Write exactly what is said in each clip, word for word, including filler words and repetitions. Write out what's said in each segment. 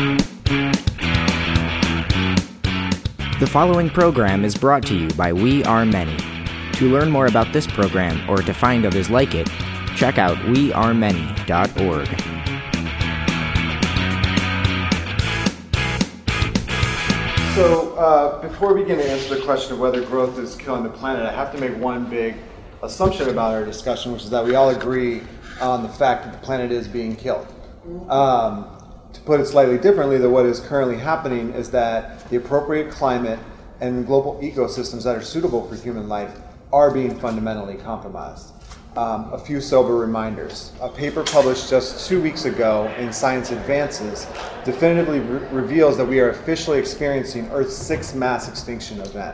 The following program is brought to you by We Are Many. To learn more about this program or to find others like it, check out we are many dot org. So uh, before we begin to answer the question of whether growth is killing the planet, I have to make one big assumption about our discussion, which is that we all agree on the fact that the planet is being killed. Um, to put it slightly differently, that what is currently happening is that the appropriate climate and global ecosystems that are suitable for human life are being fundamentally compromised. Um, a few sober reminders. A paper published just two weeks ago in Science Advances definitively re- reveals that we are officially experiencing Earth's sixth mass extinction event.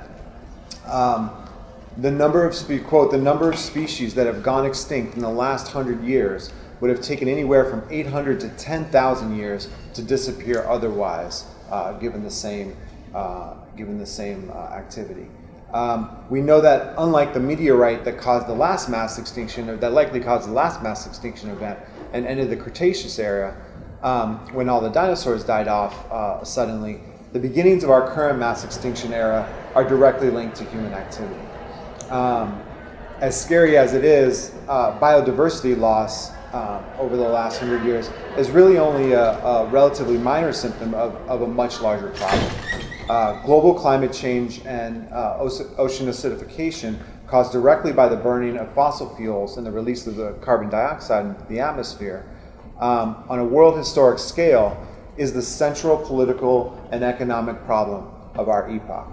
Um, the number of spe- quote, the number of species that have gone extinct in the last hundred years would have taken anywhere from eight hundred to ten thousand years to disappear otherwise, uh, given the same uh, given the same uh, activity. Um, we know that unlike the meteorite that caused the last mass extinction, or that likely caused the last mass extinction event and ended the Cretaceous era, um, when all the dinosaurs died off uh, suddenly, the beginnings of our current mass extinction era are directly linked to human activity. Um, as scary as it is, uh, biodiversity loss uh, over the last hundred years is really only a, a relatively minor symptom of, of a much larger problem. Uh, global climate change and uh, ocean acidification caused directly by the burning of fossil fuels and the release of the carbon dioxide into the atmosphere um, on a world historic scale is the central political and economic problem of our epoch.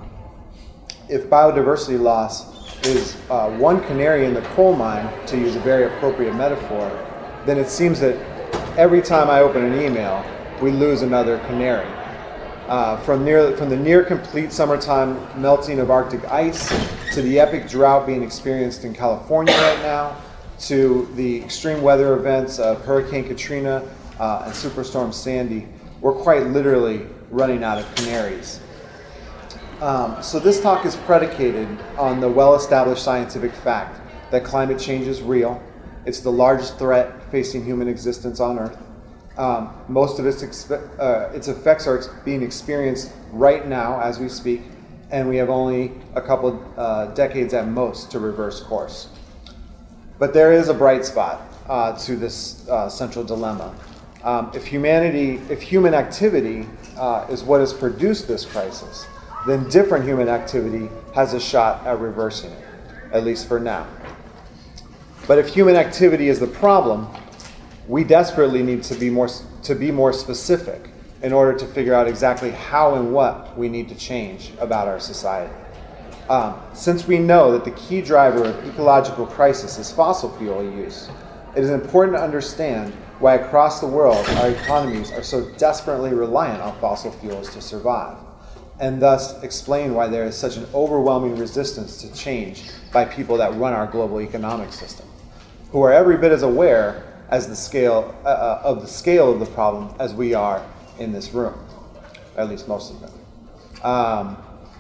If biodiversity loss is uh, one canary in the coal mine, to use a very appropriate metaphor, then it seems that every time I open an email, we lose another canary. Uh, from, near, from the near-complete summertime melting of Arctic ice to the epic drought being experienced in California right now, to the extreme weather events of Hurricane Katrina uh, and Superstorm Sandy, we're quite literally running out of canaries. Um, so this talk is predicated on the well-established scientific fact that climate change is real. It's the largest threat facing human existence on Earth. Um, most of its, expe- uh, its effects are ex- being experienced right now as we speak, and we have only a couple uh, decades at most to reverse course. But there is a bright spot uh, to this uh, central dilemma. Um, if humanity, if human activity uh, is what has produced this crisis, then different human activity has a shot at reversing it, at least for now. But if human activity is the problem, we desperately need to be more to be more specific in order to figure out exactly how and what we need to change about our society. Um, since we know that the key driver of ecological crisis is fossil fuel use, it is important to understand why across the world our economies are so desperately reliant on fossil fuels to survive, and thus explain why there is such an overwhelming resistance to change by people that run our global economic system, who are every bit as aware as the scale uh, of the scale of the problem as we are in this room, at least most of them. Um,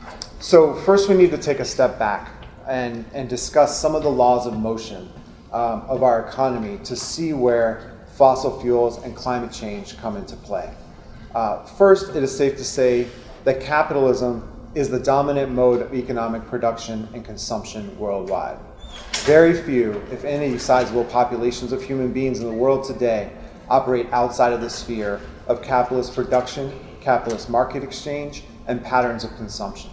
so first we need to take a step back and, and discuss some of the laws of motion um, of our economy to see where fossil fuels and climate change come into play. Uh, first, it is safe to say that capitalism is the dominant mode of economic production and consumption worldwide. Very few, if any, sizable populations of human beings in the world today operate outside of the sphere of capitalist production, capitalist market exchange, and patterns of consumption.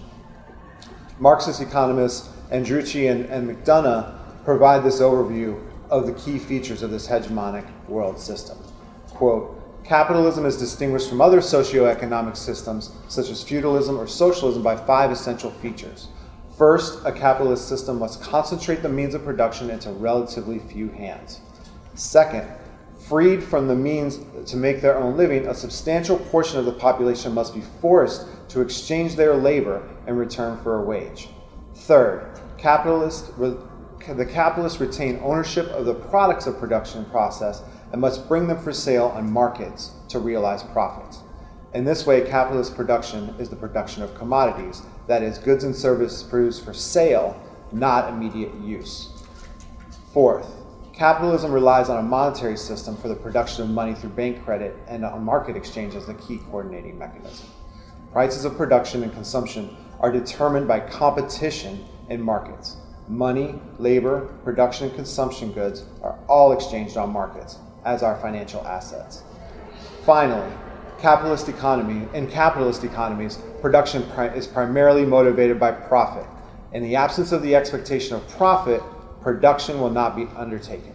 Marxist economists Andrucci and, and McDonough provide this overview of the key features of this hegemonic world system. Quote, capitalism is distinguished from other socioeconomic systems, such as feudalism or socialism, by five essential features. First, a capitalist system must concentrate the means of production into relatively few hands. Second, freed from the means to make their own living, a substantial portion of the population must be forced to exchange their labor in return for a wage. Third, capitalists, the capitalists retain ownership of the products of production process and must bring them for sale on markets to realize profits. In this way, capitalist production is the production of commodities, that is, goods and services produced for sale, not immediate use. Fourth, Capitalism relies on a monetary system for the production of money through bank credit and on market exchange as the key coordinating mechanism. Prices of production and consumption are determined by competition in markets. Money, labor, production, and consumption goods are all exchanged on markets, as are financial assets. Finally, capitalist economy, in capitalist economies, production pri- is primarily motivated by profit. In the absence of the expectation of profit, production will not be undertaken.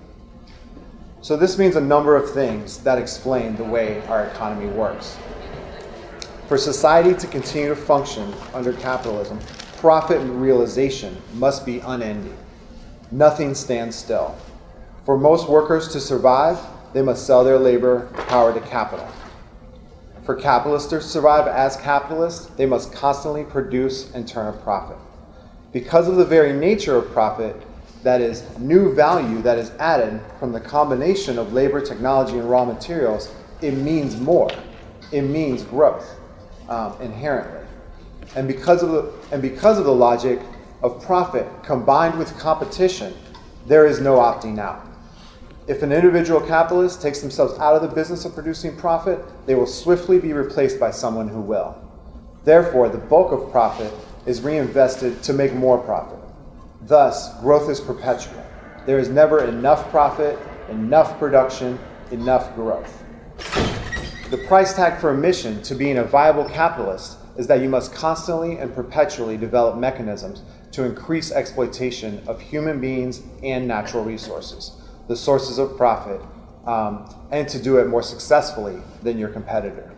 So this means a number of things that explain the way our economy works. For society to continue to function under capitalism, profit realization must be unending. Nothing stands still. For most workers to survive, they must sell their labor power to capital. For capitalists to survive as capitalists, they must constantly produce and turn a profit. Because of the very nature of profit, that is, new value that is added from the combination of labor, technology, and raw materials, it means more. It means growth, um, inherently. And because of the and because of the logic of profit combined with competition, there is no opting out. If an individual capitalist takes themselves out of the business of producing profit, they will swiftly be replaced by someone who will. Therefore, the bulk of profit is reinvested to make more profit. Thus, growth is perpetual. There is never enough profit, enough production, enough growth. The price tag for admission to being a viable capitalist is that you must constantly and perpetually develop mechanisms to increase exploitation of human beings and natural resources, the sources of profit, um, and to do it more successfully than your competitor.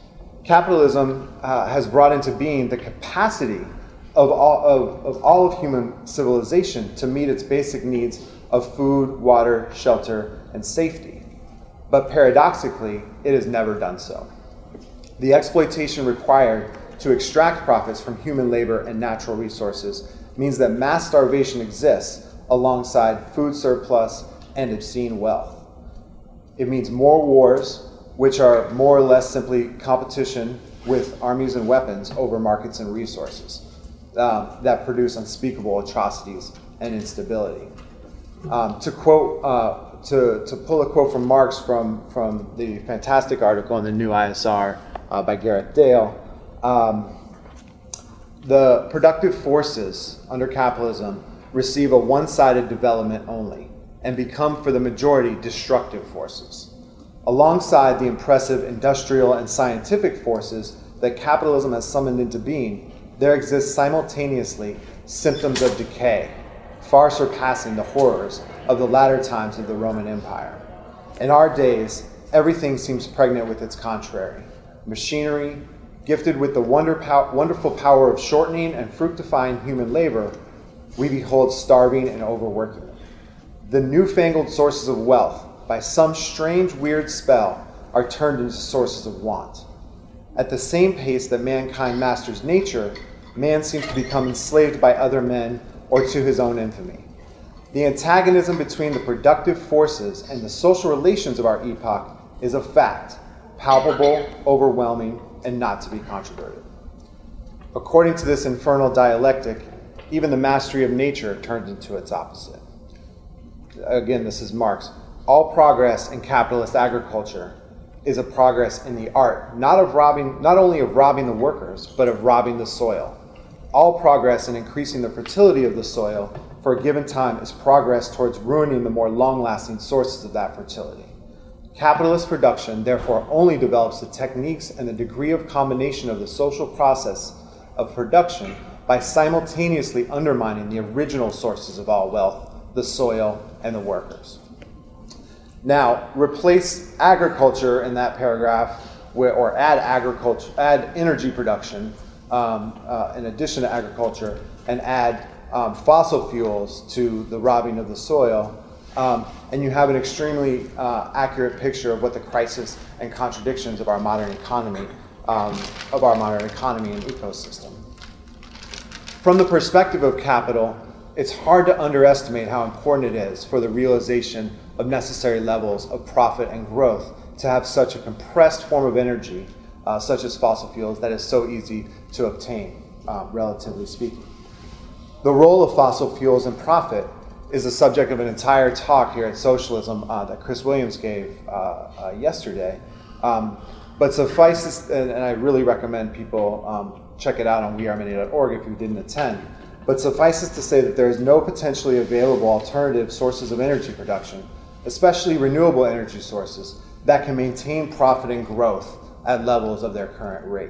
Capitalism uh, has brought into being the capacity of all of, of all of human civilization to meet its basic needs of food, water, shelter, and safety. But paradoxically, it has never done so. The exploitation required to extract profits from human labor and natural resources means that mass starvation exists alongside food surplus and obscene wealth. It means more wars, which are more or less simply competition with armies and weapons over markets and resources um, that produce unspeakable atrocities and instability. Um, to quote, uh, to, to pull a quote from Marx from, from the fantastic article in the New I S R uh, by Gareth Dale, um, the productive forces under capitalism receive a one-sided development only and become, for the majority, destructive forces. Alongside the impressive industrial and scientific forces that capitalism has summoned into being, there exist simultaneously symptoms of decay, far surpassing the horrors of the latter times of the Roman Empire. In our days, everything seems pregnant with its contrary. Machinery, gifted with the wonder pow- wonderful power of shortening and fructifying human labor, we behold starving and overworking it. The newfangled sources of wealth, by some strange, weird spell, are turned into sources of want. At the same pace that mankind masters nature, man seems to become enslaved by other men or to his own infamy. The antagonism between the productive forces and the social relations of our epoch is a fact, palpable, overwhelming, and not to be controverted. According to this infernal dialectic, even the mastery of nature turns into its opposite. Again, this is Marx. All progress in capitalist agriculture is a progress in the art, not of robbing, not only of robbing the workers, but of robbing the soil. All progress in increasing the fertility of the soil for a given time is progress towards ruining the more long-lasting sources of that fertility. Capitalist production, therefore, only develops the techniques and the degree of combination of the social process of production by simultaneously undermining the original sources of all wealth, the soil, and the workers. Now, replace agriculture in that paragraph, where, or add agriculture, add energy production um, uh, in addition to agriculture, and add um, fossil fuels to the robbing of the soil, um, and you have an extremely uh, accurate picture of what the crisis and contradictions of our modern economy, um, of our modern economy and ecosystem. From the perspective of capital, it's hard to underestimate how important it is for the realization of necessary levels of profit and growth to have such a compressed form of energy, uh, such as fossil fuels, that is so easy to obtain, uh, relatively speaking. The role of fossil fuels in profit is the subject of an entire talk here at Socialism uh, that Chris Williams gave uh, uh, yesterday. Um, but suffice, and, and I really recommend people um, check it out on we are many dot org if you didn't attend. But suffices to say that there is no potentially available alternative sources of energy production, especially renewable energy sources, that can maintain profit and growth at levels of their current rate.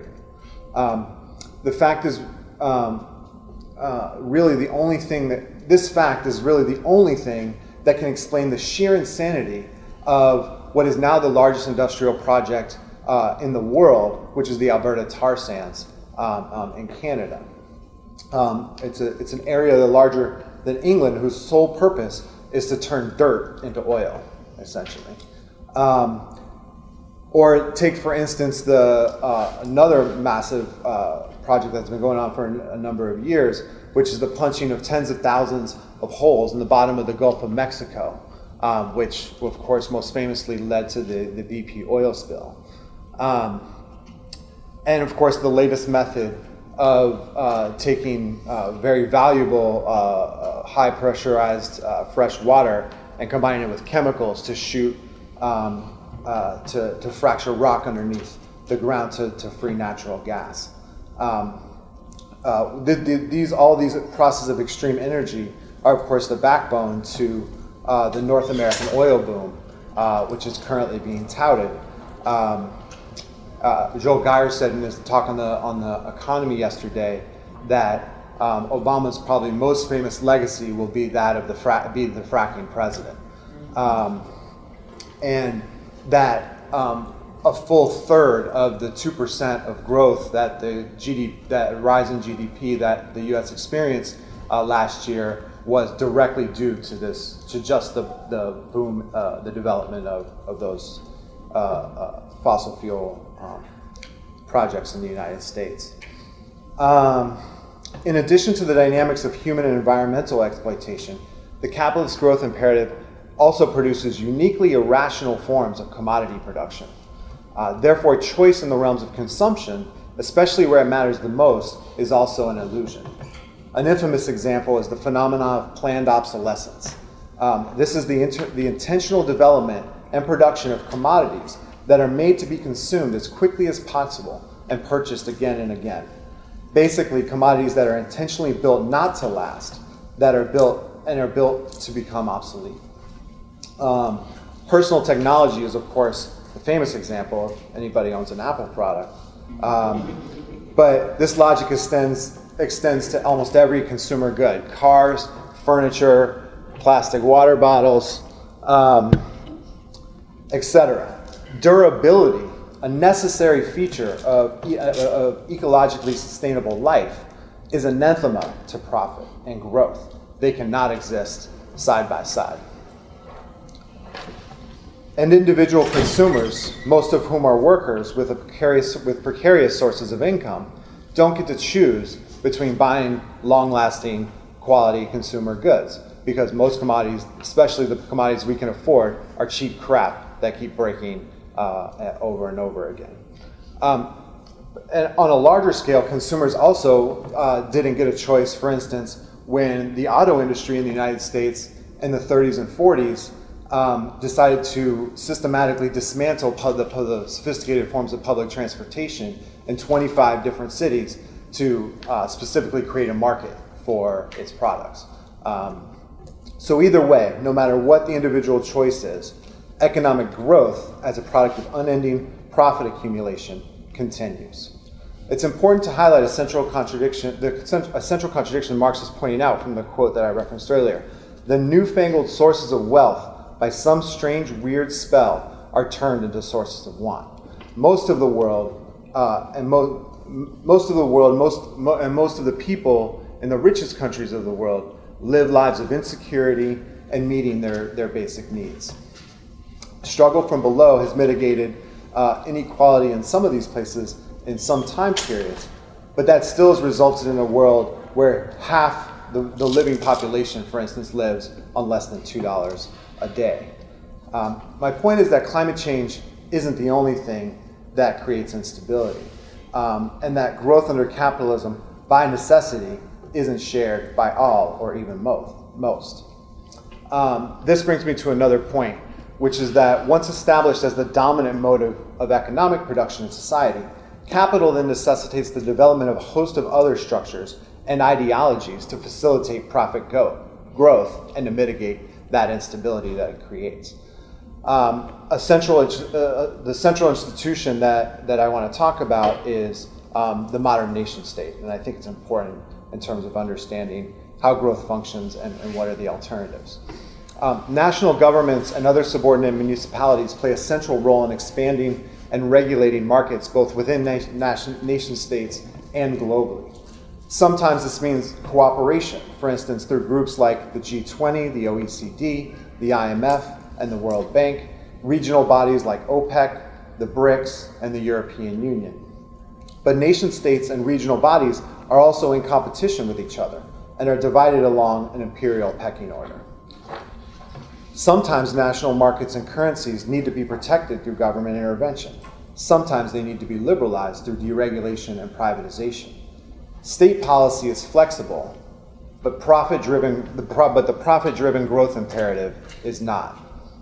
Um, the fact is um, uh, really the only thing that, this fact is really the only thing that can explain the sheer insanity of what is now the largest industrial project uh, in the world, which is the Alberta tar sands um, um, in Canada. Um, it's, a, it's an area larger than England whose sole purpose is to turn dirt into oil, essentially. Um, or take, for instance, the, uh, another massive uh, project that's been going on for a number of years, which is the punching of tens of thousands of holes in the bottom of the Gulf of Mexico, um, which, of course, most famously led to the, the B P oil spill. Um, and, of course, the latest method of uh, taking uh, very valuable, uh, uh, high pressurized uh, fresh water and combining it with chemicals to shoot, um, uh, to, to fracture rock underneath the ground to, to free natural gas. Um, uh, the, the, these, all these processes of extreme energy are, of course, the backbone to uh, the North American oil boom, uh, which is currently being touted. Um, Uh, Joel Geyer said in his talk on the on the economy yesterday that um, Obama's probably most famous legacy will be that of the fra- be the fracking president, um, and that um, a full third of the two percent of growth that the G D P, that rise in G D P that the U S experienced uh, last year was directly due to this, to just the the boom, uh, the development of of those uh, uh, fossil fuel Um, projects in the United States. Um, in addition to the dynamics of human and environmental exploitation, the capitalist growth imperative also produces uniquely irrational forms of commodity production. Uh, therefore, choice in the realms of consumption, especially where it matters the most, is also an illusion. An infamous example is the phenomenon of planned obsolescence. Um, this is the, inter- the intentional development and production of commodities that are made to be consumed as quickly as possible and purchased again and again. Basically, commodities that are intentionally built not to last, that are built and are built to become obsolete. Um, personal technology is, of course, the famous example if anybody owns an Apple product. Um, but this logic extends, extends to almost every consumer good: cars, furniture, plastic water bottles, um, et cetera. Durability, a necessary feature of, e- of ecologically sustainable life, is anathema to profit and growth. They cannot exist side by side. And individual consumers, most of whom are workers with, a precarious, with precarious sources of income, don't get to choose between buying long-lasting quality consumer goods, because most commodities, especially the commodities we can afford, are cheap crap that keep breaking Uh, over and over again. Um, and on a larger scale, consumers also uh, didn't get a choice. For instance, when the auto industry in the United States in the thirties and forties um, decided to systematically dismantle pub- the, the sophisticated forms of public transportation in twenty-five different cities to uh, specifically create a market for its products. Um, so either way, no matter what the individual choice is, economic growth as a product of unending profit accumulation continues. It's important to highlight a central contradiction, the, a central contradiction Marx is pointing out from the quote that I referenced earlier. The newfangled sources of wealth, by some strange, weird spell, are turned into sources of want. Most of the world, uh, and mo- most of the world, most mo- and most of the people in the richest countries of the world live lives of insecurity and meeting their, their basic needs. Struggle from below has mitigated uh, inequality in some of these places in some time periods, but that still has resulted in a world where half the, the living population, for instance, lives on less than two dollars a day. Um, my point is that climate change isn't the only thing that creates instability, um, and that growth under capitalism, by necessity, isn't shared by all or even most. most. Um, this brings me to another point, which is that once established as the dominant mode of, of economic production in society, capital then necessitates the development of a host of other structures and ideologies to facilitate profit go, growth and to mitigate that instability that it creates. Um, a central, uh, the central institution that, that I want to talk about is um, the modern nation state, and I think it's important in terms of understanding how growth functions and, and what are the alternatives. Um, national governments and other subordinate municipalities play a central role in expanding and regulating markets both within nation, nation, nation states and globally. Sometimes this means cooperation, for instance, through groups like the G twenty, the O E C D, the I M F, and the World Bank, regional bodies like OPEC, the BRICS, and the European Union. But nation states and regional bodies are also in competition with each other and are divided along an imperial pecking order. Sometimes national markets and currencies need to be protected through government intervention. Sometimes they need to be liberalized through deregulation and privatization. State policy is flexible, but profit-driven, the pro, but the profit-driven growth imperative is not.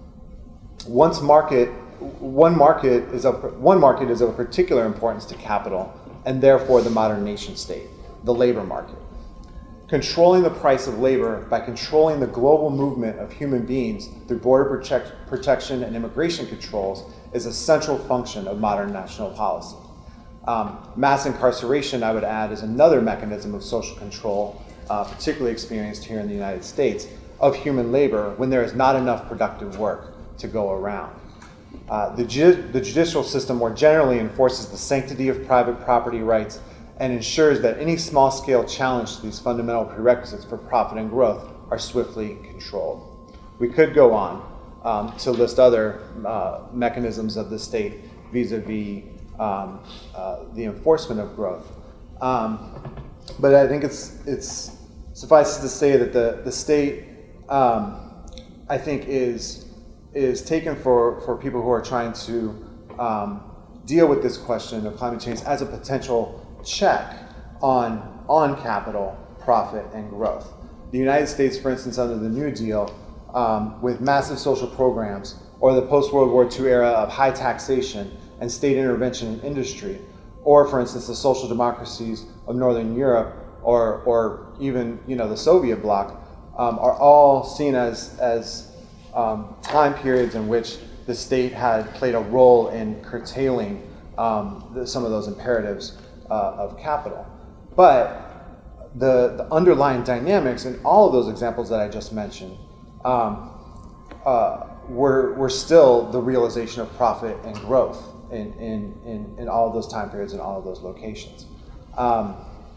Once market, one market is of one market is of particular importance to capital, and therefore the modern nation state, the labor market. Controlling the price of labor by controlling the global movement of human beings through border protect, protection and immigration controls is a central function of modern national policy. Um, mass incarceration, I would add, is another mechanism of social control, uh, particularly experienced here in the United States, of human labor when there is not enough productive work to go around. Uh, the, ju the judicial system more generally enforces the sanctity of private property rights and ensures that any small-scale challenge to these fundamental prerequisites for profit and growth are swiftly controlled. We could go on um, to list other uh, mechanisms of the state vis-a-vis um, uh, the enforcement of growth. Um, but I think it's, it's suffices to say that the, the state, um, I think, is, is taken for, for people who are trying to um, deal with this question of climate change as a potential check on, on capital, profit, and growth. The United States, for instance, under the New Deal, um, with massive social programs, or the post-World War Two era of high taxation and state intervention in industry, or, for instance, the social democracies of Northern Europe, or, or even you know, the Soviet bloc, um, are all seen as, as um, time periods in which the state had played a role in curtailing um, the, some of those imperatives Uh, of capital. But the, the underlying dynamics in all of those examples that I just mentioned um, uh, were, were still the realization of profit and growth in, in, in, in all of those time periods and all of those locations. Um,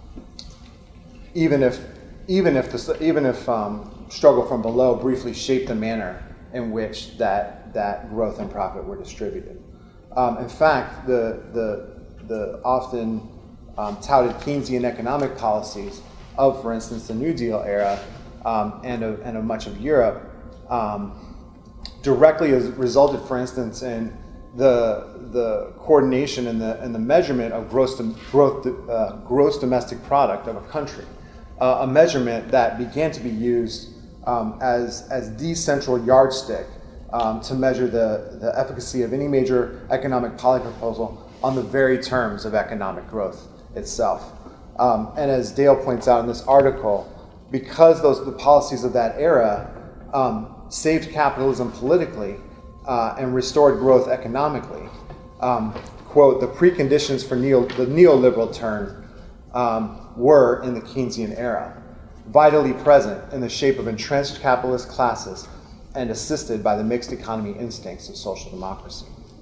even if, even if, the, even if um, struggle from below briefly shaped the manner in which that, that growth and profit were distributed. Um, in fact, the, the, the often Um, touted Keynesian economic policies of, for instance, the New Deal era um, and, of, and of much of Europe um, directly has resulted, for instance, in the, the coordination and the, and the measurement of gross, to, growth, uh, gross domestic product of a country, uh, a measurement that began to be used um, as, as the central yardstick um, to measure the, the efficacy of any major economic policy proposal on the very terms of economic growth itself. Um, and as Dale points out in this article, because those the policies of that era um, saved capitalism politically uh, and restored growth economically, um, quote, the preconditions for neo, the neoliberal turn um, were in the Keynesian era, vitally present in the shape of entrenched capitalist classes and assisted by the mixed economy instincts of social democracy.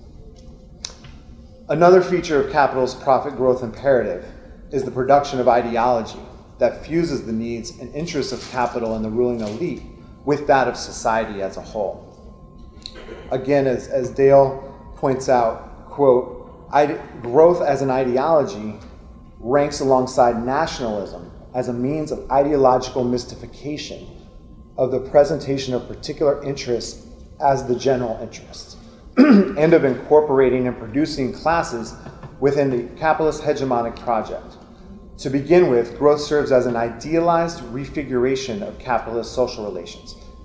Another feature of capital's profit growth imperative is the production of ideology that fuses the needs and interests of capital and the ruling elite with that of society as a whole. Again, as, as Dale points out, quote, growth as an ideology ranks alongside nationalism as a means of ideological mystification of the presentation of particular interests as the general interests. And of incorporating and producing classes within the capitalist hegemonic project. To begin with, growth serves as an idealized refiguration of capitalist social relations,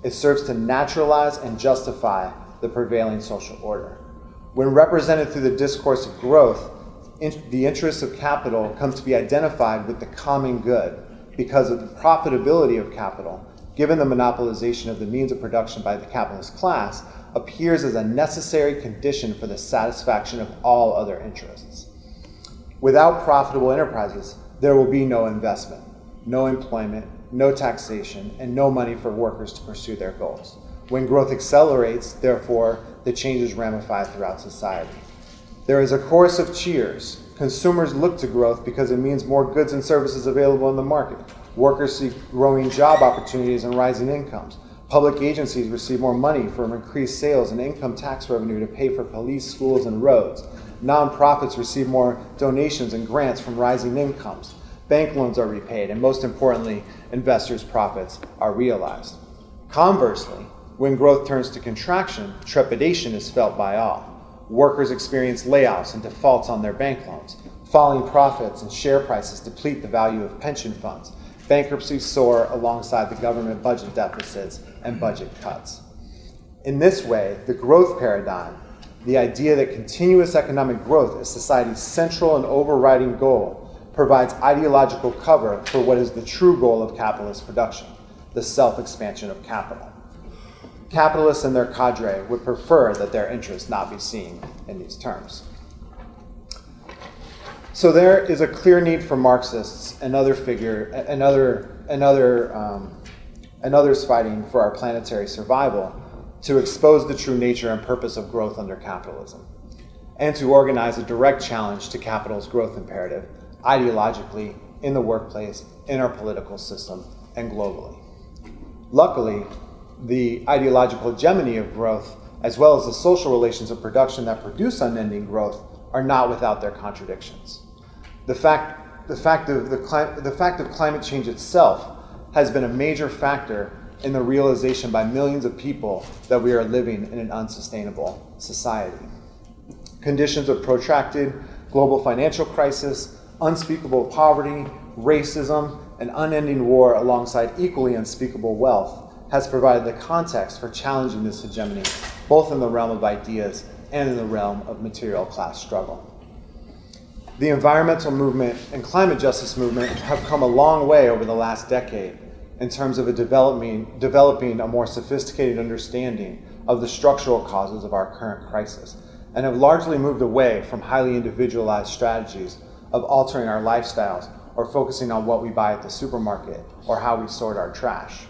It serves to naturalize and justify the prevailing social order. When represented through the discourse of growth, in, the interests of capital come to be identified with the common good because of the profitability of capital, given the monopolization of the means of production by the capitalist class, appears as a necessary condition for the satisfaction of all other interests. Without profitable enterprises, there will be no investment, no employment, no taxation, and no money for workers to pursue their goals. When growth accelerates, therefore, the changes ramify throughout society. There is a chorus of cheers. Consumers look to growth because it means more goods and services available in the market. Workers seek growing job opportunities and rising incomes. Public agencies receive more money from increased sales and income tax revenue to pay for police, schools, and roads. Nonprofits receive more donations and grants from rising incomes. Bank loans are repaid, and most importantly, investors' profits are realized. Conversely, when growth turns to contraction, trepidation is felt by all. Workers experience layoffs and defaults on their bank loans. Falling profits and share prices deplete the value of pension funds. Bankruptcies soar alongside the government budget deficits and budget cuts. In this way, the growth paradigm, the idea that continuous economic growth is society's central and overriding goal, provides ideological cover for what is the true goal of capitalist production, the self-expansion of capital. Capitalists and their cadre would prefer that their interests not be seen in these terms. So there is a clear need for Marxists and other figure and other and other um, and others fighting for our planetary survival to expose the true nature and purpose of growth under capitalism, and to organize a direct challenge to capital's growth imperative, ideologically, in the workplace, in our political system, and globally. Luckily, the ideological hegemony of growth, as well as the social relations of production that produce unending growth, are not without their contradictions. The fact, the fact of the, cli- the fact of climate change itself has been a major factor in the realization by millions of people that we are living in an unsustainable society. Conditions of protracted global financial crisis, unspeakable poverty, racism, and unending war alongside equally unspeakable wealth has provided the context for challenging this hegemony, both in the realm of ideas and in the realm of material class struggle. The environmental movement and climate justice movement have come a long way over the last decade in terms of a developing, developing a more sophisticated understanding of the structural causes of our current crisis, and have largely moved away from highly individualized strategies of altering our lifestyles or focusing on what we buy at the supermarket or how we sort our trash.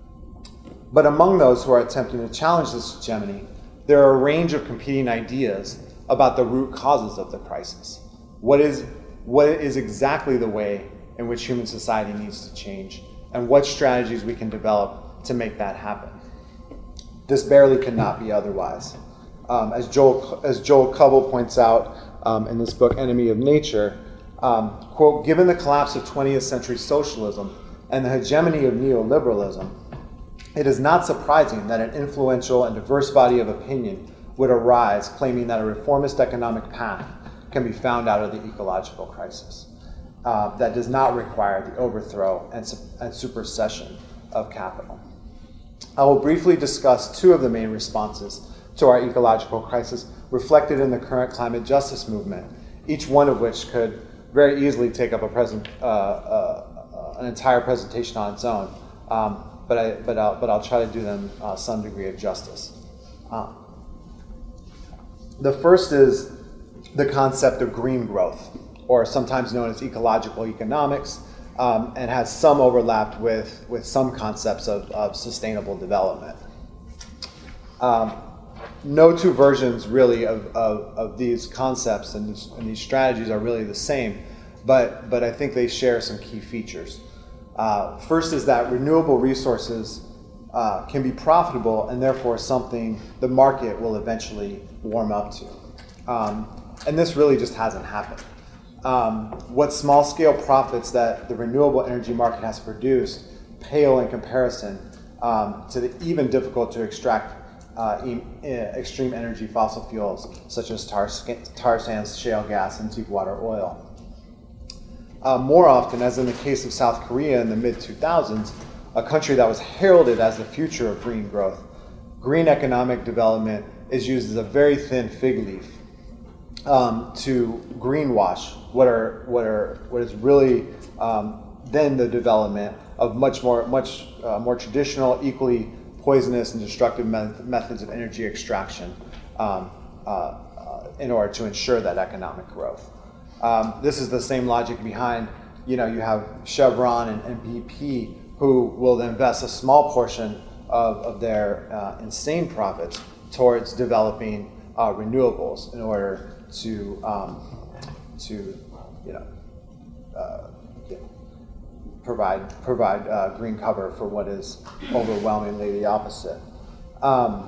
But among those who are attempting to challenge this hegemony, there are a range of competing ideas about the root causes of the crisis. What is, what is exactly the way in which human society needs to change, and what strategies we can develop to make that happen. This barely cannot be otherwise. Um, as Joel, as Joel Covell points out um, in this book, Enemy of Nature, um, quote, given the collapse of twentieth century socialism and the hegemony of neoliberalism, it is not surprising that an influential and diverse body of opinion would arise claiming that a reformist economic path can be found out of the ecological crisis uh, that does not require the overthrow and, su- and supersession of capital. I will briefly discuss two of the main responses to our ecological crisis reflected in the current climate justice movement, each one of which could very easily take up a present, uh, uh, an entire presentation on its own. Um, But, I, but, I'll, but I'll try to do them uh, some degree of justice. Uh, the first is the concept of green growth, or sometimes known as ecological economics, um, and has some overlap with, with some concepts of, of sustainable development. Um, no two versions really of, of, of these concepts and these, and these strategies are really the same, but, but I think they share some key features. Uh, first is that renewable resources uh, can be profitable and therefore something the market will eventually warm up to. Um, and this really just hasn't happened. Um, what small-scale profits that the renewable energy market has produced pale in comparison um, to the even difficult to extract uh, e- extreme energy fossil fuels such as tar, tar sands, shale gas, and deep water oil. Uh, more often, as in the case of South Korea in the mid two thousands, a country that was heralded as the future of green growth. Green economic development is used as a very thin fig leaf um, to greenwash what are what are what is really um, then the development of much more much uh, more traditional, equally poisonous and destructive met- methods of energy extraction um, uh, uh, in order to ensure that economic growth. Um, this is the same logic behind, you know, you have Chevron and, and B P who will invest a small portion of, of their uh, insane profits towards developing uh, renewables in order to um, to you know, uh, you know provide provide uh, green cover for what is overwhelmingly the opposite. Um,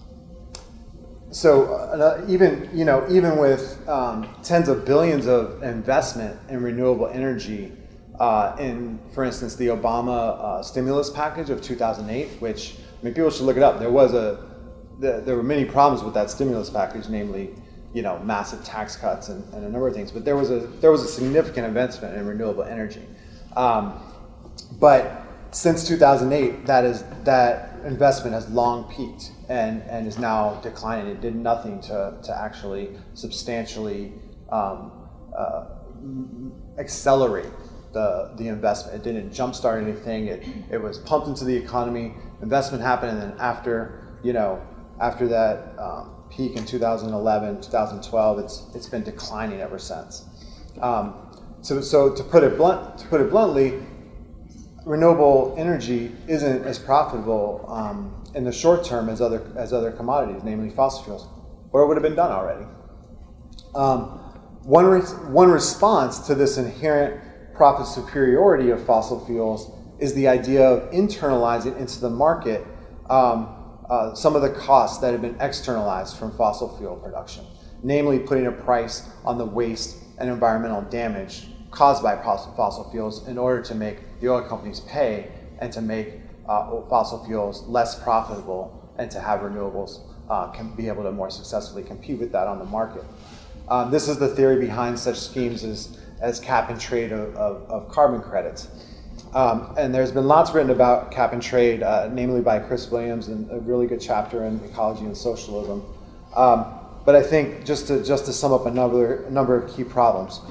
so uh, even you know even with um, tens of billions of investment in renewable energy, uh, in for instance the Obama uh, stimulus package of two thousand eight, which I mean people should look it up. There was a the, there were many problems with that stimulus package, namely you know massive tax cuts and, and a number of things. But there was a there was a significant investment in renewable energy. Um, but since two thousand eight, that is that investment has long peaked and, and is now declining. It did nothing to, to actually substantially um, uh, accelerate the the investment. It didn't jumpstart anything. It it was pumped into the economy. Investment happened, and then after you know after that um, peak in two thousand eleven, two thousand twelve, it's it's been declining ever since. Um, so so to put it blunt to put it bluntly, renewable energy isn't as profitable um, in the short term as other as other commodities, namely fossil fuels, or it would have been done already. Um, one re- one response to this inherent profit superiority of fossil fuels is the idea of internalizing into the market um, uh, some of the costs that have been externalized from fossil fuel production, namely putting a price on the waste and environmental damage caused by fossil fuels in order to make the oil companies pay and to make uh, fossil fuels less profitable and to have renewables uh, can be able to more successfully compete with that on the market. Um, this is the theory behind such schemes as, as cap and trade of, of, of carbon credits. Um, and there's been lots written about cap and trade, uh, namely by Chris Williams, and a really good chapter in Ecology and Socialism. Um, but I think just to just to sum up a number a number of key problems.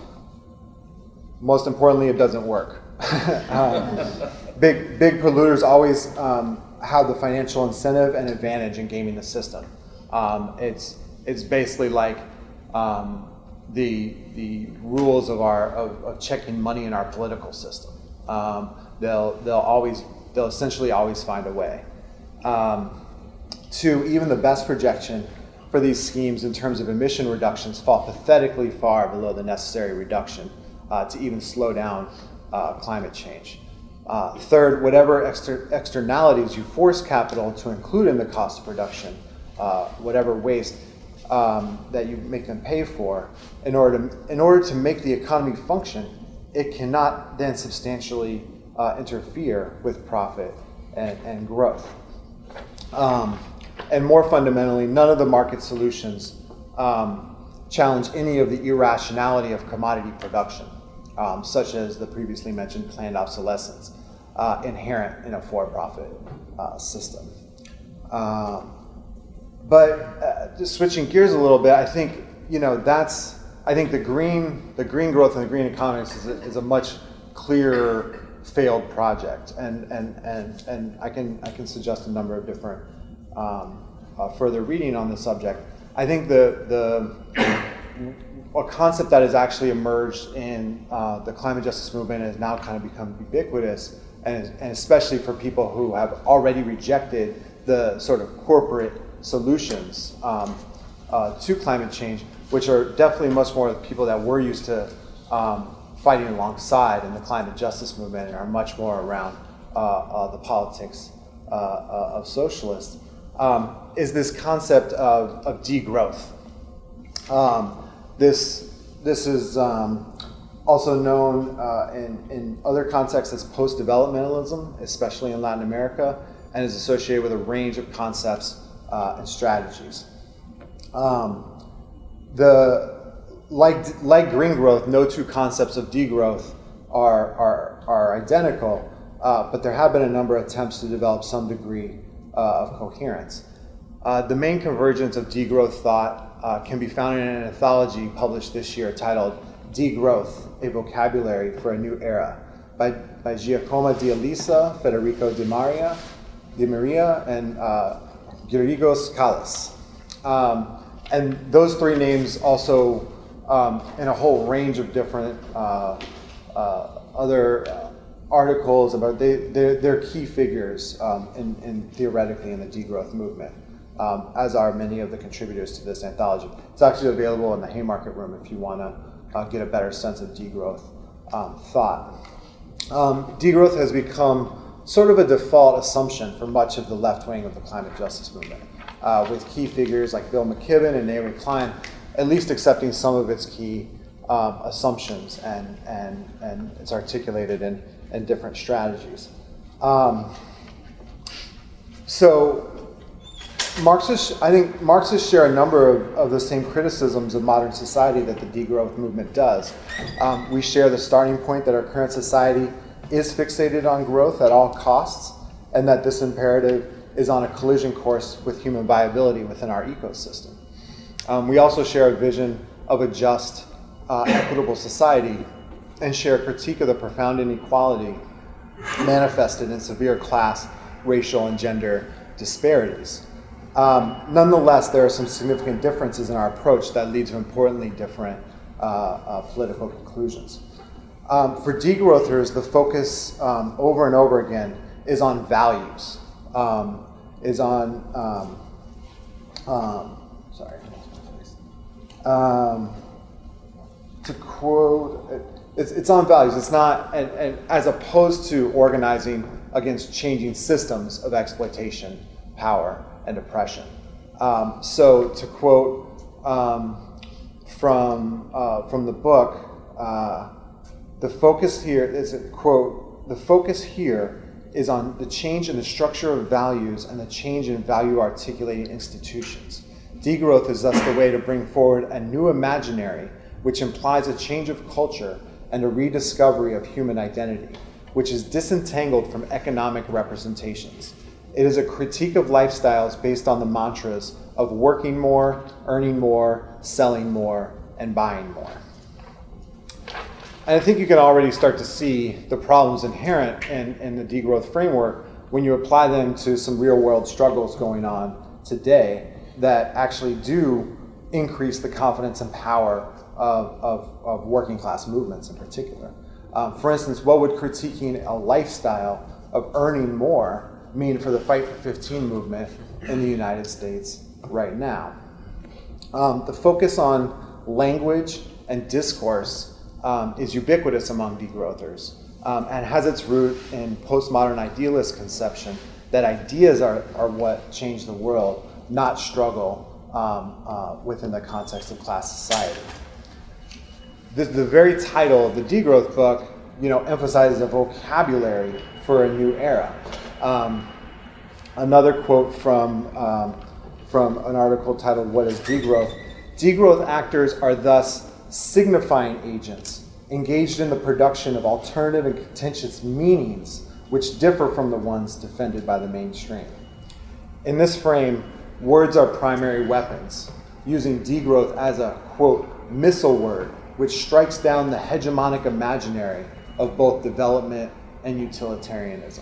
Most importantly, it doesn't work. um, big big polluters always um, have the financial incentive and advantage in gaming the system. Um, it's it's basically like um, the the rules of our of, of checking money in our political system. Um, they'll they'll always they'll essentially always find a way. Um, two, even the best projection for these schemes in terms of emission reductions fall pathetically far below the necessary reduction uh, to even slow down uh, climate change. Uh, third, whatever exter- externalities you force capital to include in the cost of production, uh, whatever waste um, that you make them pay for, in order to in order to make the economy function, it cannot then substantially uh, interfere with profit and, and growth. Um, and more fundamentally, none of the market solutions um, challenge any of the irrationality of commodity production, um, such as the previously mentioned planned obsolescence uh, inherent in a for-profit uh, system. Um, but uh, just switching gears a little bit, I think you know that's I think the green the green growth and the green economics is a, is a much clearer failed project, and and and and I can I can suggest a number of different um, uh, further reading on the subject. I think the the a concept that has actually emerged in uh, the climate justice movement has now kind of become ubiquitous, and and especially for people who have already rejected the sort of corporate solutions um, uh, to climate change, which are definitely much more the people that we're used to um, fighting alongside in the climate justice movement, and are much more around uh, uh, the politics uh, uh, of socialists, um, is this concept of, of degrowth. Um, this, this is um, also known uh, in, in other contexts as post-developmentalism, especially in Latin America, and is associated with a range of concepts uh, and strategies. Um, the like like green growth, no two concepts of degrowth are are are identical, uh, but there have been a number of attempts to develop some degree uh, of coherence. Uh, the main convergence of degrowth thought uh, can be found in an anthology published this year titled Degrowth, A Vocabulary for a New Era, by, by Giacomo Di Elisa, Federico Di Maria, Di Maria and uh, Gerigos Callas. Um, and those three names also, um, in a whole range of different uh, uh, other uh, articles about, they, they're, they're key figures um, in, in theoretically in the degrowth movement. Um, as are many of the contributors to this anthology. It's actually available in the Haymarket Room if you want to uh, get a better sense of degrowth um, thought. Um, degrowth has become sort of a default assumption for much of the left wing of the climate justice movement, uh, with key figures like Bill McKibben and Naomi Klein at least accepting some of its key um, assumptions, and, and, and it's articulated in, in different strategies. Um, so, Marxists, I think Marxists share a number of, of the same criticisms of modern society that the degrowth movement does. Um, we share the starting point that our current society is fixated on growth at all costs, and that this imperative is on a collision course with human viability within our ecosystem. Um, we also share a vision of a just, uh, equitable society, and share a critique of the profound inequality manifested in severe class, racial, and gender disparities. Um, nonetheless, there are some significant differences in our approach that lead to importantly different uh, uh, political conclusions. Um, for degrowthers, the focus um, over and over again is on values, um, is on, um, um, sorry, um, to quote, it's, it's on values. It's not, and, and as opposed to organizing against changing systems of exploitation, power, and oppression. Um, so to quote um, from, uh, from the book, uh, the focus here is, a quote, the focus here is on the change in the structure of values and the change in value articulating institutions. Degrowth is thus the way to bring forward a new imaginary, which implies a change of culture and a rediscovery of human identity, which is disentangled from economic representations. It is a critique of lifestyles based on the mantras of working more, earning more, selling more, and buying more. And I think you can already start to see the problems inherent in, in the degrowth framework when you apply them to some real-world struggles going on today that actually do increase the confidence and power of, of, of working-class movements in particular. Um, for instance, what would critiquing a lifestyle of earning more mean for the Fight for fifteen movement in the United States right now? Um, the focus on language and discourse um, is ubiquitous among degrowthers um, and has its root in postmodern idealist conception that ideas are, are what change the world, not struggle um, uh, within the context of class society. The, the very title of the degrowth book, you know, emphasizes a vocabulary for a new era. Um, another quote from, um, from an article titled, What is Degrowth? Degrowth actors are thus signifying agents engaged in the production of alternative and contentious meanings which differ from the ones defended by the mainstream. In this frame, words are primary weapons, using degrowth as a, quote, missile word, which strikes down the hegemonic imaginary of both development and utilitarianism.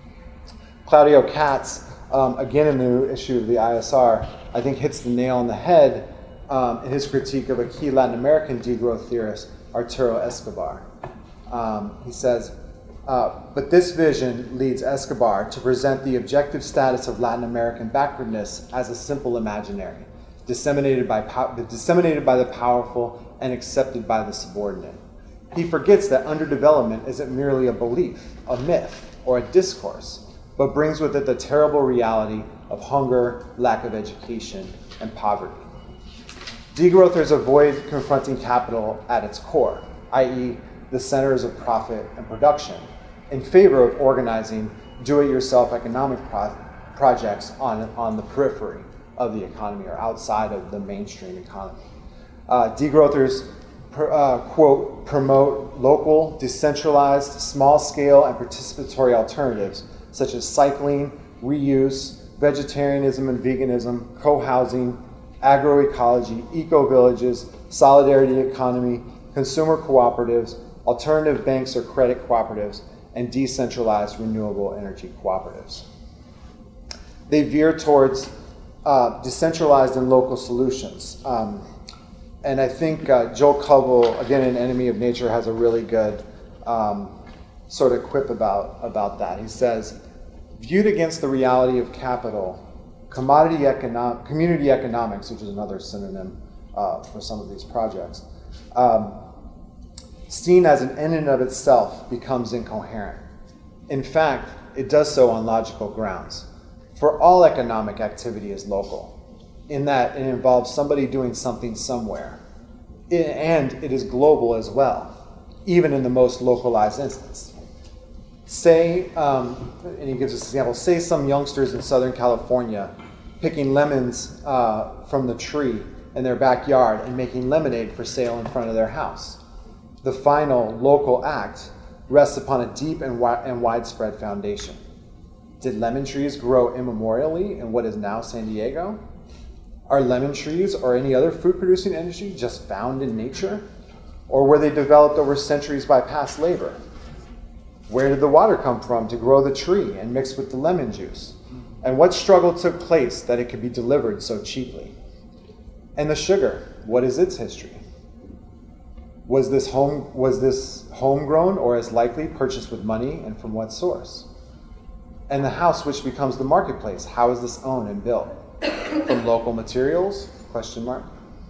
Claudio Katz, um, again in the new issue of the I S R, I think hits the nail on the head um, in his critique of a key Latin American degrowth theorist, Arturo Escobar. Um, he says, uh, but this vision leads Escobar to present the objective status of Latin American backwardness as a simple imaginary, disseminated by, pow- disseminated by the powerful and accepted by the subordinate. He forgets that underdevelopment isn't merely a belief, a myth, or a discourse, but brings with it the terrible reality of hunger, lack of education, and poverty. Degrowthers avoid confronting capital at its core, that is the centers of profit and production, in favor of organizing do-it-yourself economic pro- projects on, on the periphery of the economy or outside of the mainstream economy. Uh, degrowthers per, uh, quote, promote local, decentralized, small-scale, and participatory alternatives, such as cycling, reuse, vegetarianism and veganism, co-housing, agroecology, eco-villages, solidarity economy, consumer cooperatives, alternative banks or credit cooperatives, and decentralized renewable energy cooperatives. They veer towards uh, decentralized and local solutions. Um, and I think uh, Joel Kovel, again, an enemy of nature, has a really good um, sort of quip about, about that. He says, viewed against the reality of capital, commodity econo- community economics, which is another synonym uh, for some of these projects, um, seen as an end in of itself becomes incoherent. In fact, it does so on logical grounds. For all economic activity is local, in that it involves somebody doing something somewhere. It, and it is global as well, even in the most localized instance. Say, um, and he gives us an example, say some youngsters in Southern California picking lemons uh, from the tree in their backyard and making lemonade for sale in front of their house. The final local act rests upon a deep and, wi- and widespread foundation. Did lemon trees grow immemorially in what is now San Diego? Are lemon trees or any other fruit-producing industry just found in nature? Or were they developed over centuries by past labor? Where did the water come from to grow the tree and mix with the lemon juice? And what struggle took place that it could be delivered so cheaply? And the sugar, what is its history? Was this home was this homegrown or as likely purchased with money, and from what source? And the house which becomes the marketplace, how is this owned and built? From local materials? Question mark.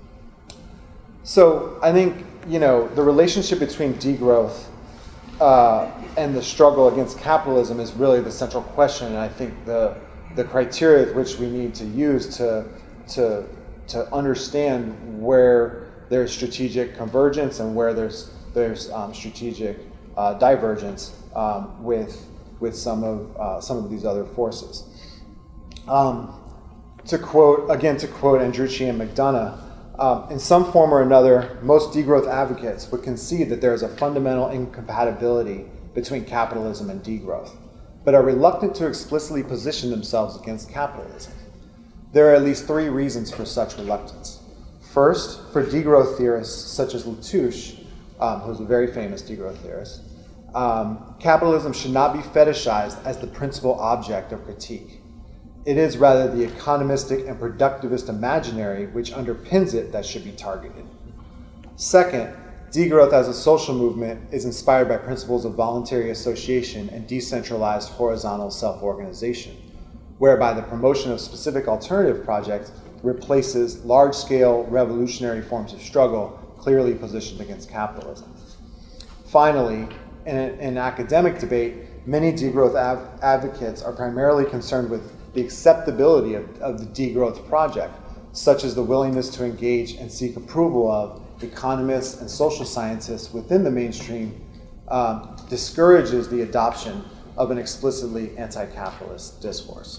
So I think, you know, the relationship between degrowth uh, and the struggle against capitalism is really the central question, and I think the the criteria with which we need to use to to to understand where there's strategic convergence and where there's there's um, strategic uh, divergence um, with with some of uh, some of these other forces. Um, to quote again, to quote Andrucci and McDonough, um, in some form or another, most degrowth advocates would concede that there is a fundamental incompatibility between capitalism and degrowth, but are reluctant to explicitly position themselves against capitalism. There are at least three reasons for such reluctance. First, for degrowth theorists such as Latouche, um, who's a very famous degrowth theorist, um, capitalism should not be fetishized as the principal object of critique. It is rather the economistic and productivist imaginary which underpins it that should be targeted. Second, degrowth as a social movement is inspired by principles of voluntary association and decentralized horizontal self-organization, whereby the promotion of specific alternative projects replaces large-scale revolutionary forms of struggle clearly positioned against capitalism. Finally, in an academic debate, many degrowth av- advocates are primarily concerned with the acceptability of, of the degrowth project, such as the willingness to engage and seek approval of economists and social scientists within the mainstream um, discourages the adoption of an explicitly anti-capitalist discourse.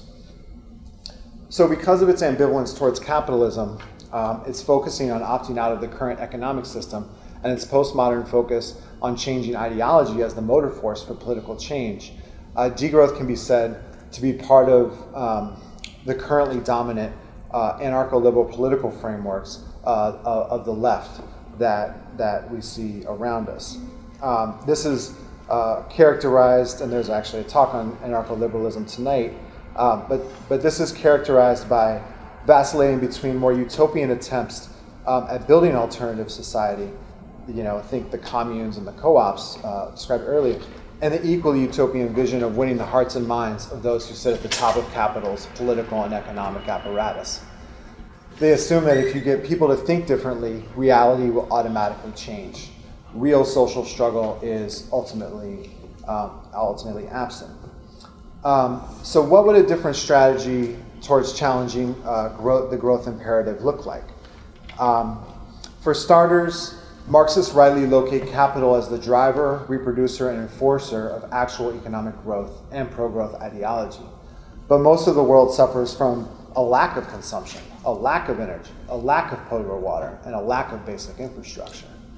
So because of its ambivalence towards capitalism, um, it's focusing on opting out of the current economic system, and its postmodern focus on changing ideology as the motor force for political change. Uh, degrowth can be said to be part of um, the currently dominant uh, anarcho-liberal political frameworks uh, of the left that, that we see around us. Um, this is uh, characterized, and there's actually a talk on anarcho-liberalism tonight, Uh, but, but this is characterized by vacillating between more utopian attempts um, at building an alternative society, you know, think the communes and the co-ops uh, described earlier, and the equally utopian vision of winning the hearts and minds of those who sit at the top of capital's political and economic apparatus. They assume that if you get people to think differently, reality will automatically change. Real social struggle is ultimately, um, ultimately absent. Um, so what would a different strategy towards challenging uh, growth, the growth imperative look like? Um, for starters, Marxists rightly locate capital as the driver, reproducer, and enforcer of actual economic growth and pro-growth ideology. But most of the world suffers from a lack of consumption, a lack of energy, a lack of potable water, and a lack of basic infrastructure.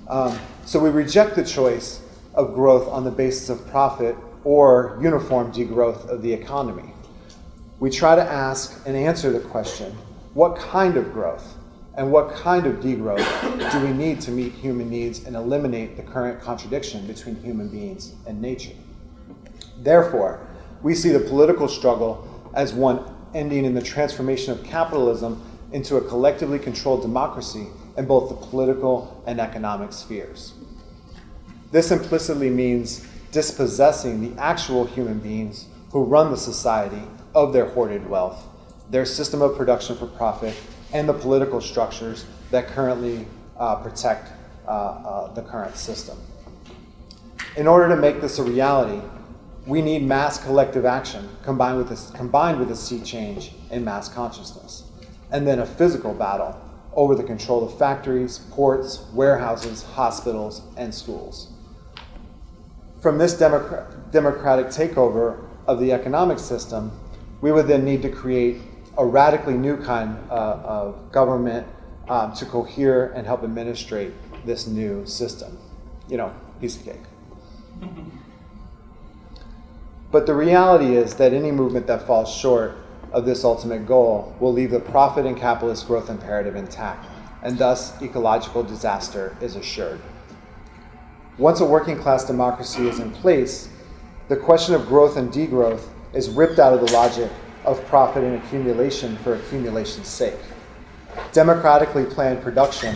Um, so we reject the choice of growth on the basis of profit or uniform degrowth of the economy. We try to ask and answer the question, what kind of growth and what kind of degrowth do we need to meet human needs and eliminate the current contradiction between human beings and nature? Therefore, we see the political struggle as one ending in the transformation of capitalism into a collectively controlled democracy in both the political and economic spheres. This implicitly means dispossessing the actual human beings who run the society of their hoarded wealth, their system of production for profit, and the political structures that currently uh, protect uh, uh, the current system. In order to make this a reality, we need mass collective action combined with a, combined with a sea change in mass consciousness, and then a physical battle over the control of factories, ports, warehouses, hospitals, and schools. From this democrat- democratic takeover of the economic system, we would then need to create a radically new kind uh, of government um, to cohere and help administrate this new system. You know, piece of cake. But the reality is that any movement that falls short of this ultimate goal will leave the profit and capitalist growth imperative intact, and thus ecological disaster is assured. Once a working class democracy is in place, the question of growth and degrowth is ripped out of the logic of profit and accumulation for accumulation's sake. Democratically planned production,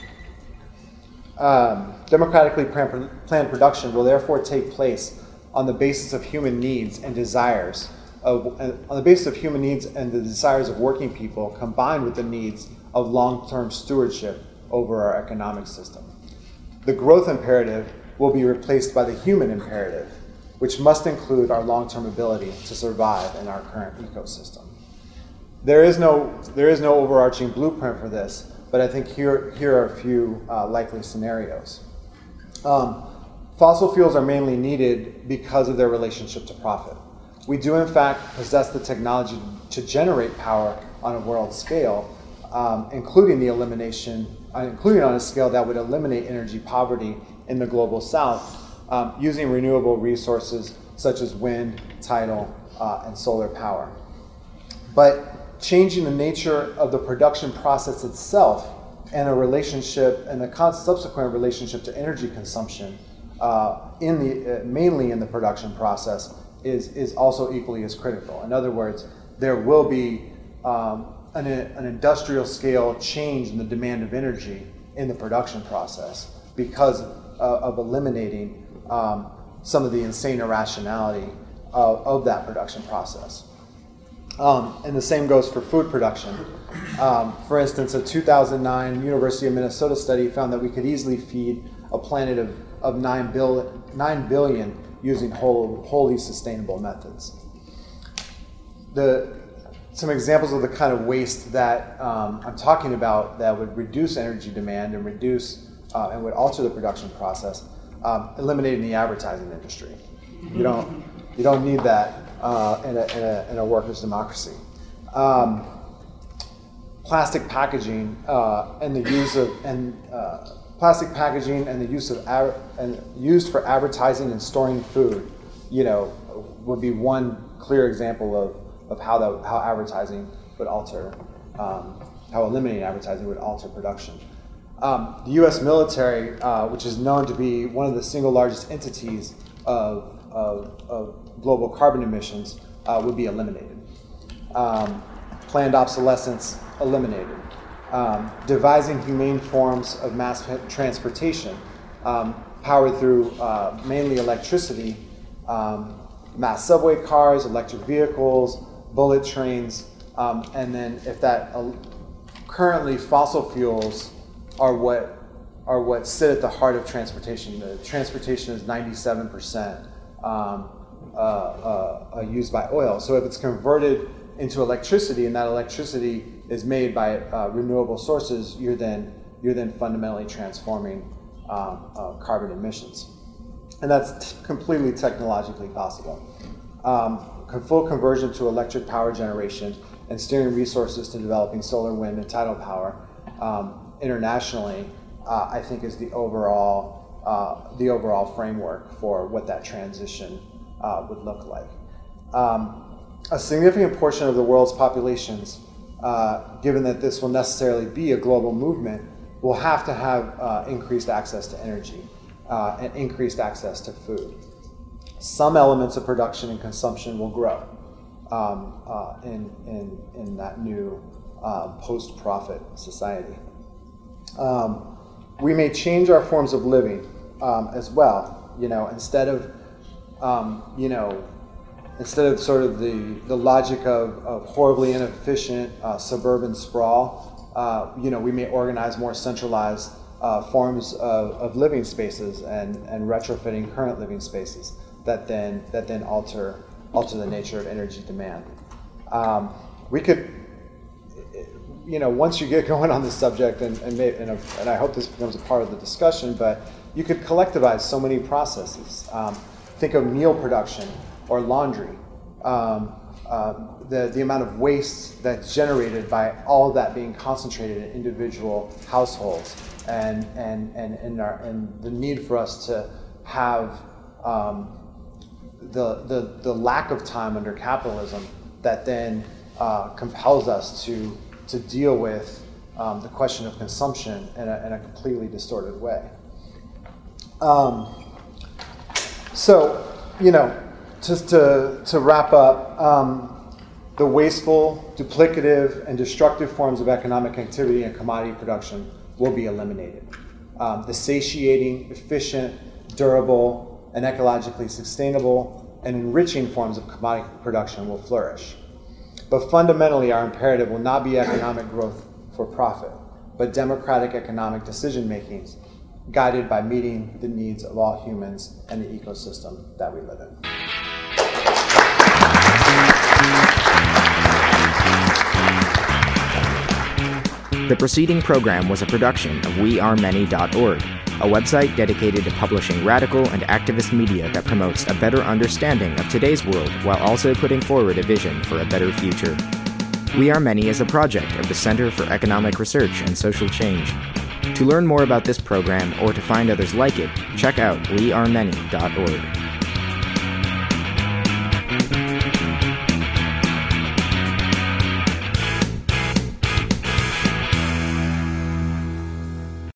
um, democratically planned production will therefore take place on the basis of human needs and desires, of, on the basis of human needs and the desires of working people, combined with the needs of long-term stewardship over our economic system. The growth imperative will be replaced by the human imperative, which must include our long-term ability to survive in our current ecosystem. There is no, there is no overarching blueprint for this, but I think here, here are a few uh, likely scenarios. Um, fossil fuels are mainly needed because of their relationship to profit. We do in fact possess the technology to generate power on a world scale, um, including the elimination, uh, including on a scale that would eliminate energy poverty in the global south, Um, using renewable resources such as wind, tidal, uh, and solar power. But changing the nature of the production process itself and a relationship and the subsequent relationship to energy consumption, uh, in the uh, mainly in the production process, is is also equally as critical. In other words, there will be um, an, an industrial scale change in the demand of energy in the production process because uh, of eliminating Um, some of the insane irrationality of, of that production process. Um, and the same goes for food production. Um, for instance, a two thousand nine University of Minnesota study found that we could easily feed a planet of, of nine, billion, nine billion using whole, wholly sustainable methods. The, some examples of the kind of waste that um, I'm talking about that would reduce energy demand and reduce uh, and would alter the production process. Um, eliminating the advertising industry. You don't, you don't need that uh, in, a, in, a, in a workers' democracy. Um, plastic packaging uh, and the use of and uh, plastic packaging and the use of ad, and used for advertising and storing food, you know, would be one clear example of, of how the, how advertising would alter, um, how eliminating advertising would alter production. Um, the U S military, uh, which is known to be one of the single largest entities of, of, of global carbon emissions, uh, would be eliminated. Um, planned obsolescence eliminated. Um, devising humane forms of mass transportation, um, powered through uh, mainly electricity, um, mass subway cars, electric vehicles, bullet trains, um, and then if that uh, currently fossil fuels are what are what sit at the heart of transportation. The transportation is ninety-seven percent um, uh, uh, uh, used by oil. So if it's converted into electricity, and that electricity is made by uh, renewable sources, you're then you're then fundamentally transforming um, uh, carbon emissions, and that's t- completely technologically possible. Um, full conversion to electric power generation and steering resources to developing solar, wind, and tidal power. Um, internationally uh, I think is the overall, uh, the overall framework for what that transition uh, would look like. Um, a significant portion of the world's populations, uh, given that this will necessarily be a global movement, will have to have uh, increased access to energy uh, and increased access to food. Some elements of production and consumption will grow um, uh, in, in, in that new uh, post-profit society. Um, we may change our forms of living um, as well. You know, instead of, um, you know, instead of sort of the, the logic of, of horribly inefficient uh, suburban sprawl, uh, you know, we may organize more centralized uh, forms of, of living spaces and, and retrofitting current living spaces that then that then alter alter the nature of energy demand. Um, we could, you know, once you get going on this subject, and and, may, and, a, and I hope this becomes a part of the discussion, but you could collectivize so many processes. Um, think of meal production or laundry. Um, uh, the the amount of waste that's generated by all of that being concentrated in individual households, and and and and, our, and the need for us to have um, the the the lack of time under capitalism that then uh, compels us to to deal with um, the question of consumption in a, in a completely distorted way. Um, so, you know, just to, to wrap up, um, the wasteful, duplicative, and destructive forms of economic activity and commodity production will be eliminated. Um, the satiating, efficient, durable, and ecologically sustainable and enriching forms of commodity production will flourish. But fundamentally, our imperative will not be economic growth for profit, but democratic economic decision-making guided by meeting the needs of all humans and the ecosystem that we live in. The preceding program was a production of we are many dot org, a website dedicated to publishing radical and activist media that promotes a better understanding of today's world while also putting forward a vision for a better future. We Are Many is a project of the Center for Economic Research and Social Change. To learn more about this program or to find others like it, check out we are many dot org.